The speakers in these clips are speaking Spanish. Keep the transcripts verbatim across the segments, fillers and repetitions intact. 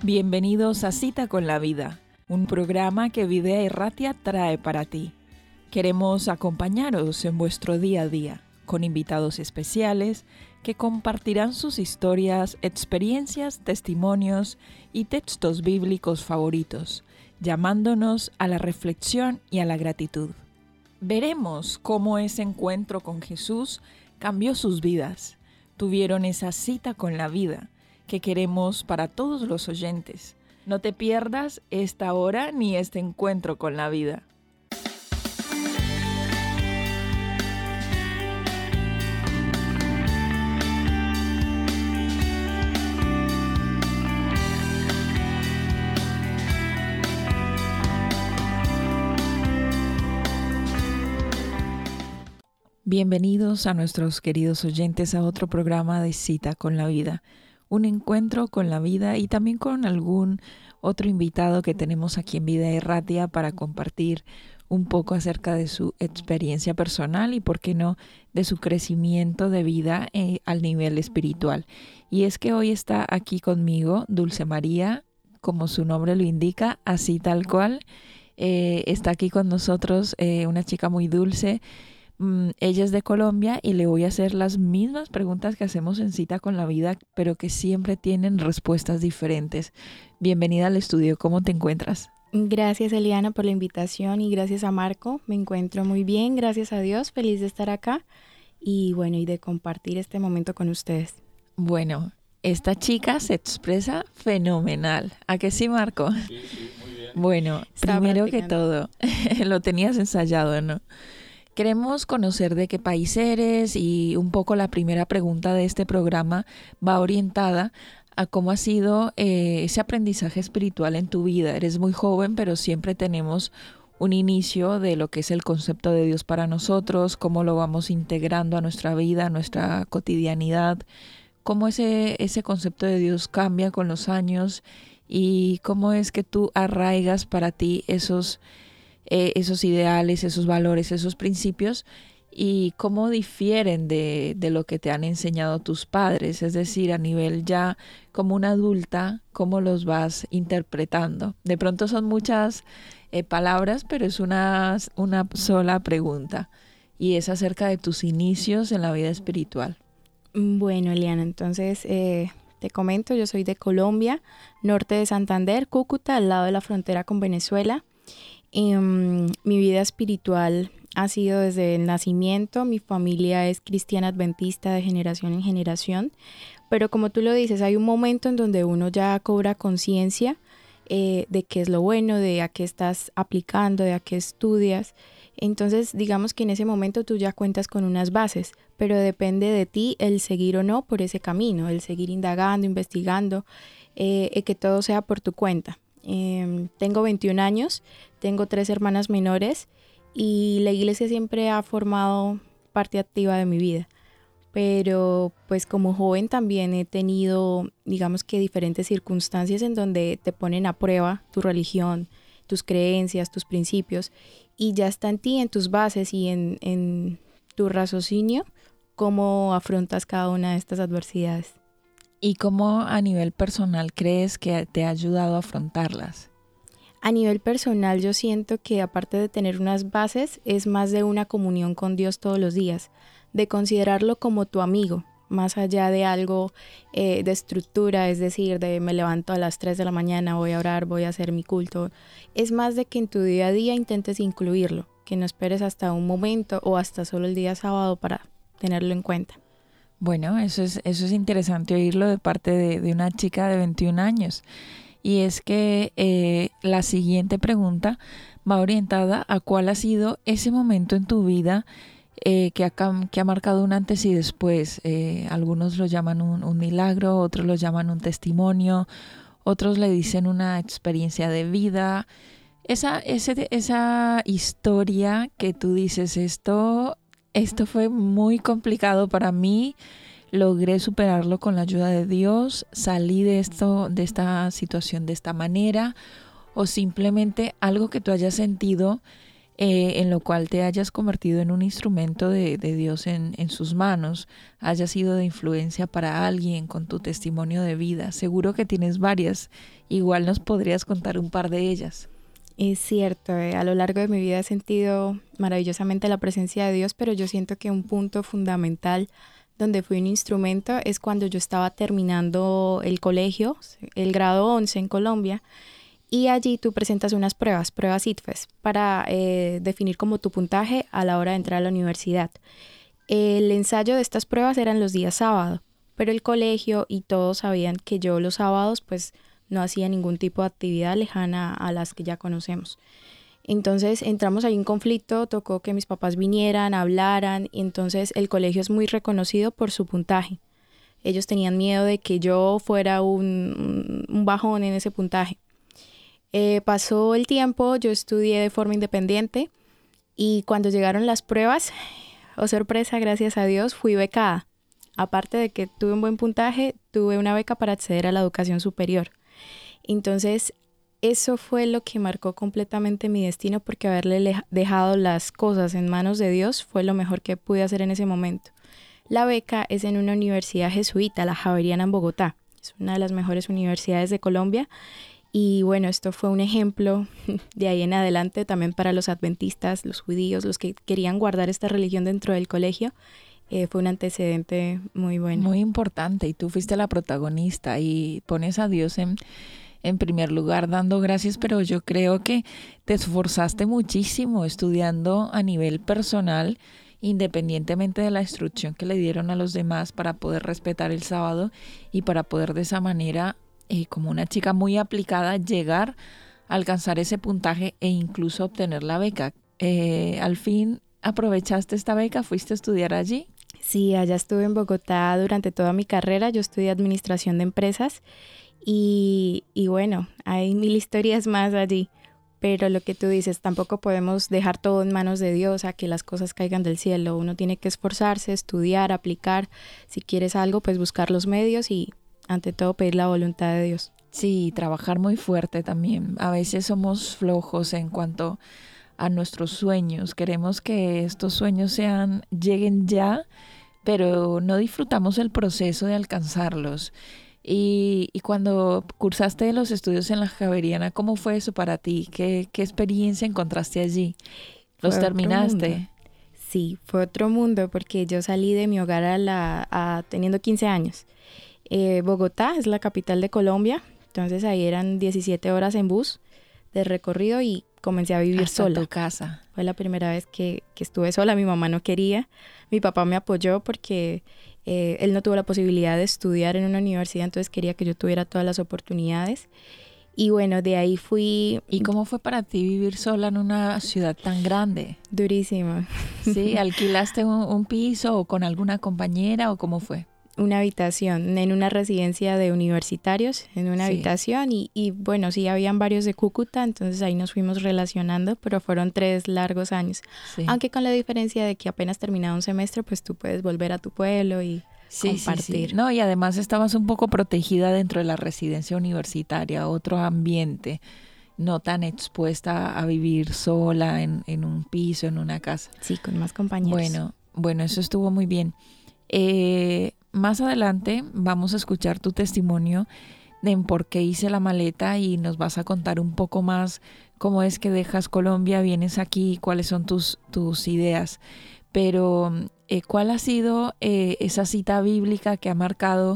Bienvenidos a Cita con la Vida, un programa que Videa Erratia trae para ti. Queremos acompañaros en vuestro día a día, con invitados especiales que compartirán sus historias, experiencias, testimonios y textos bíblicos favoritos, llamándonos a la reflexión y a la gratitud. Veremos cómo ese encuentro con Jesús cambió sus vidas. Tuvieron esa cita con la vida que queremos para todos los oyentes. No te pierdas esta hora ni este encuentro con la vida. Bienvenidos a nuestros queridos oyentes a otro programa de Cita con la Vida, un encuentro con la vida y también con algún otro invitado que tenemos aquí en Videa Erratia para compartir un poco acerca de su experiencia personal y, por qué no, de su crecimiento de vida eh, al nivel espiritual. Y es que hoy está aquí conmigo Dulce María, como su nombre lo indica, así tal cual. Eh, está aquí con nosotros eh, una chica muy dulce. Ella es de Colombia y le voy a hacer las mismas preguntas que hacemos en Cita con la Vida, pero que siempre tienen respuestas diferentes. Bienvenida al estudio, ¿cómo te encuentras? Gracias, Eliana, por la invitación y gracias a Marco. Me encuentro muy bien, gracias a Dios, feliz de estar acá y bueno, y de compartir este momento con ustedes. Bueno, esta chica se expresa fenomenal. ¿A que sí, Marco? Sí, sí, muy bien. Bueno, Estaba primero que practicando. todo, lo tenías ensayado, ¿no? Queremos conocer de qué país eres y un poco la primera pregunta de este programa va orientada a cómo ha sido eh, ese aprendizaje espiritual en tu vida. Eres muy joven, pero siempre tenemos un inicio de lo que es el concepto de Dios para nosotros, cómo lo vamos integrando a nuestra vida, a nuestra cotidianidad, cómo ese, ese concepto de Dios cambia con los años y cómo es que tú arraigas para ti esos Eh, esos ideales, esos valores, esos principios y cómo difieren de, de lo que te han enseñado tus padres, es decir, a nivel ya como una adulta, cómo los vas interpretando. De pronto son muchas eh, palabras, pero es una, una sola pregunta y es acerca de tus inicios en la vida espiritual. Bueno, Eliana, entonces eh, te comento, yo soy de Colombia, norte de Santander, Cúcuta, al lado de la frontera con Venezuela. Um, mi vida espiritual ha sido desde el nacimiento. Mi familia es cristiana adventista de generación en generación, pero como tú lo dices, hay un momento en donde uno ya cobra conciencia eh, de qué es lo bueno, de a qué estás aplicando, de a qué estudias. Entonces digamos que en ese momento tú ya cuentas con unas bases, pero depende de ti el seguir o no por ese camino, el seguir indagando, investigando, eh, y que todo sea por tu cuenta. Eh, tengo veintiún años, tengo tres hermanas menores y la iglesia siempre ha formado parte activa de mi vida, pero pues como joven también he tenido, digamos que diferentes circunstancias en donde te ponen a prueba tu religión, tus creencias, tus principios y ya está en ti, en tus bases y en, en tu raciocinio cómo afrontas cada una de estas adversidades. ¿Y cómo a nivel personal crees que te ha ayudado a afrontarlas? A nivel personal yo siento que aparte de tener unas bases es más de una comunión con Dios todos los días, de considerarlo como tu amigo, más allá de algo eh, de estructura, es decir, de me levanto a las tres de la mañana, voy a orar, voy a hacer mi culto. Es más de que en tu día a día intentes incluirlo, que no esperes hasta un momento o hasta solo el día sábado para tenerlo en cuenta. Bueno, eso es, eso es interesante oírlo de parte de, de una chica de veintiún años. Y es que eh, la siguiente pregunta va orientada a cuál ha sido ese momento en tu vida eh, que, ha, que ha marcado un antes y después. Eh, algunos lo llaman un, un milagro, otros lo llaman un testimonio, otros le dicen una experiencia de vida. Esa, ese, esa historia que tú dices, esto... Esto fue muy complicado para mí, logré superarlo con la ayuda de Dios, salí de esto, de esta situación de esta manera, o simplemente algo que tú hayas sentido eh, en lo cual te hayas convertido en un instrumento de, de Dios en, en sus manos, hayas sido de influencia para alguien con tu testimonio de vida. Seguro que tienes varias, igual nos podrías contar un par de ellas. Es cierto, eh, a lo largo de mi vida he sentido maravillosamente la presencia de Dios, pero yo siento que un punto fundamental donde fui un instrumento es cuando yo estaba terminando el colegio, el grado once en Colombia, y allí tú presentas unas pruebas, pruebas I T F E S, para eh, definir como tu puntaje a la hora de entrar a la universidad. El ensayo de estas pruebas eran los días sábado, pero el colegio y todos sabían que yo los sábados pues no hacía ningún tipo de actividad lejana a las que ya conocemos. Entonces entramos ahí en conflicto, tocó que mis papás vinieran, hablaran, y entonces el colegio es muy reconocido por su puntaje. Ellos tenían miedo de que yo fuera un, un bajón en ese puntaje. Eh, pasó el tiempo, yo estudié de forma independiente y cuando llegaron las pruebas, oh sorpresa, gracias a Dios, fui becada. Aparte de que tuve un buen puntaje, tuve una beca para acceder a la educación superior. Entonces, eso fue lo que marcó completamente mi destino, porque haberle dejado las cosas en manos de Dios fue lo mejor que pude hacer en ese momento. La beca es en una universidad jesuita, la Javeriana en Bogotá. Es una de las mejores universidades de Colombia. Y bueno, esto fue un ejemplo de ahí en adelante también para los adventistas, los judíos, los que querían guardar esta religión dentro del colegio. Eh, fue un antecedente muy bueno. Muy importante, y tú fuiste la protagonista y pones a Dios en, en primer lugar dando gracias, pero yo creo que te esforzaste muchísimo estudiando a nivel personal, independientemente de la instrucción que le dieron a los demás, para poder respetar el sábado y para poder de esa manera, eh, como una chica muy aplicada, llegar a alcanzar ese puntaje e incluso obtener la beca. Eh, al fin, ¿aprovechaste esta beca? ¿Fuiste a estudiar allí? Sí, allá estuve en Bogotá durante toda mi carrera. Yo estudié administración de empresas y, y bueno, hay mil historias más allí. Pero lo que tú dices, tampoco podemos dejar todo en manos de Dios, a que las cosas caigan del cielo. Uno tiene que esforzarse, estudiar, aplicar. Si quieres algo, pues buscar los medios y ante todo pedir la voluntad de Dios. Sí, trabajar muy fuerte también. A veces somos flojos en cuanto a nuestros sueños. Queremos que estos sueños sean, lleguen ya, pero no disfrutamos el proceso de alcanzarlos. Y, y cuando cursaste los estudios en la Javeriana, ¿cómo fue eso para ti? ¿Qué, qué experiencia encontraste allí? ¿Los Fue terminaste? Sí, fue otro mundo porque yo salí de mi hogar a la, a, teniendo quince años. Eh, Bogotá es la capital de Colombia, entonces ahí eran diecisiete horas en bus de recorrido y comencé a vivir Hasta sola. tu casa. Fue la primera vez que, que estuve sola. Mi mamá no quería, mi papá me apoyó porque eh, él no tuvo la posibilidad de estudiar en una universidad, entonces quería que yo tuviera todas las oportunidades. Y bueno, de ahí fui... ¿Y cómo fue para ti vivir sola en una ciudad tan grande? Durísimo. ¿Sí? ¿Alquilaste un, un piso o con alguna compañera o cómo fue? Una habitación en una residencia de universitarios, en una Sí. habitación y, y bueno, sí, habían varios de Cúcuta, entonces ahí nos fuimos relacionando, pero fueron tres largos años. Sí. Aunque con la diferencia de que apenas terminado un semestre, pues tú puedes volver a tu pueblo y Sí, compartir. sí, sí. No, y además estabas un poco protegida dentro de la residencia universitaria, otro ambiente, no tan expuesta a vivir sola en, en un piso, en una casa. Sí, con más compañeros. Bueno, bueno, eso estuvo muy bien. Eh, más adelante vamos a escuchar tu testimonio de en por qué hice la maleta y nos vas a contar un poco más cómo es que dejas Colombia, vienes aquí, cuáles son tus, tus ideas. Pero, eh, ¿cuál ha sido eh, esa cita bíblica que ha marcado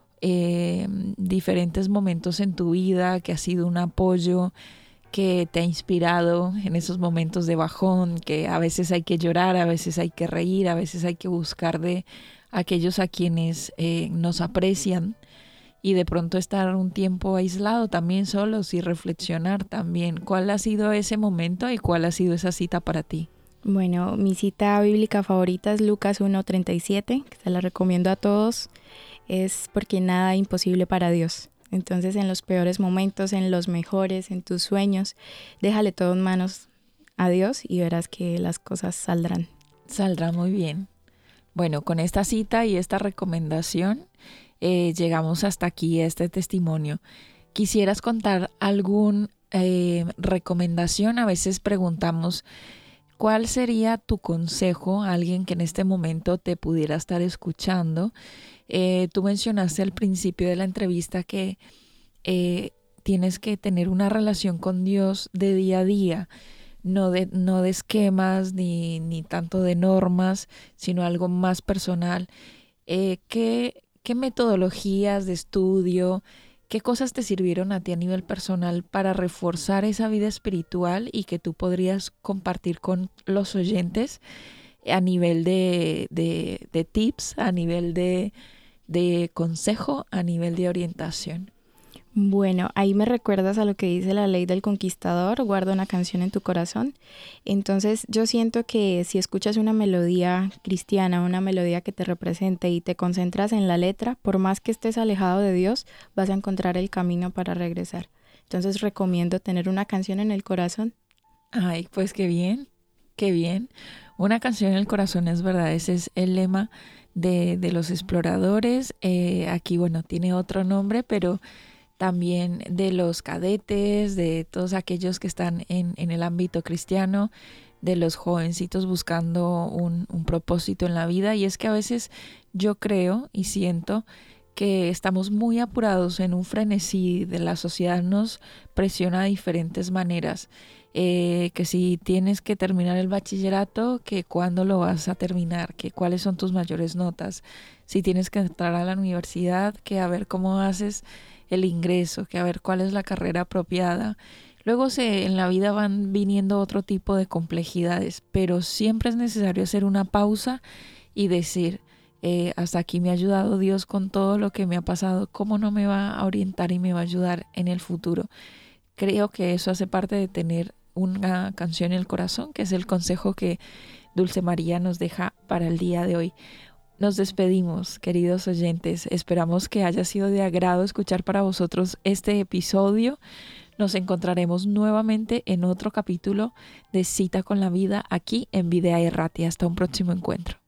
eh, diferentes momentos en tu vida, que ha sido un apoyo, que te ha inspirado en esos momentos de bajón, que a veces hay que llorar, a veces hay que reír, a veces hay que buscar de aquellos a quienes eh, nos aprecian y de pronto estar un tiempo aislado también solos y reflexionar también? ¿Cuál ha sido ese momento y cuál ha sido esa cita para ti? Bueno, mi cita bíblica favorita es Lucas uno treinta y siete, que se la recomiendo a todos. Es porque nada es imposible para Dios. Entonces, en los peores momentos, en los mejores, en tus sueños, déjale todo en manos a Dios y verás que las cosas saldrán. Saldrá muy bien. Bueno, con esta cita y esta recomendación eh, llegamos hasta aquí, a este testimonio. ¿Quisieras contar alguna eh, recomendación? A veces preguntamos ¿cuál sería tu consejo a alguien que en este momento te pudiera estar escuchando? Eh, tú mencionaste al principio de la entrevista que eh, tienes que tener una relación con Dios de día a día, no de, no de esquemas ni, ni tanto de normas, sino algo más personal. Eh, ¿qué, qué metodologías de estudio, qué cosas te sirvieron a ti a nivel personal para reforzar esa vida espiritual y que tú podrías compartir con los oyentes a nivel de, de, de tips, a nivel de, de consejo, a nivel de orientación? Bueno, ahí me recuerdas a lo que dice la ley del conquistador, guarda una canción en tu corazón. Entonces yo siento que si escuchas una melodía cristiana, una melodía que te represente y te concentras en la letra, por más que estés alejado de Dios, vas a encontrar el camino para regresar. Entonces recomiendo tener una canción en el corazón. Ay, pues qué bien, qué bien. Una canción en el corazón, es verdad, ese es el lema de, de los exploradores. Eh, aquí, bueno, tiene otro nombre, pero también de los cadetes, de todos aquellos que están en, en el ámbito cristiano, de los jovencitos buscando un, un propósito en la vida. Y es que a veces yo creo y siento que estamos muy apurados en un frenesí de la sociedad, nos presiona de diferentes maneras. Eh, que si tienes que terminar el bachillerato, que cuándo lo vas a terminar, que cuáles son tus mayores notas, si tienes que entrar a la universidad, que a ver cómo haces el ingreso, que a ver cuál es la carrera apropiada. Luego se, en la vida van viniendo otro tipo de complejidades, pero siempre es necesario hacer una pausa y decir, eh, hasta aquí me ha ayudado Dios con todo lo que me ha pasado, ¿cómo no me va a orientar y me va a ayudar en el futuro? Creo que eso hace parte de tener una canción en el corazón, que es el consejo que Dulce María nos deja para el día de hoy. Nos despedimos, queridos oyentes. Esperamos que haya sido de agrado escuchar para vosotros este episodio. Nos encontraremos nuevamente en otro capítulo de Cita con la Vida aquí en Videa Errati. Hasta un próximo encuentro.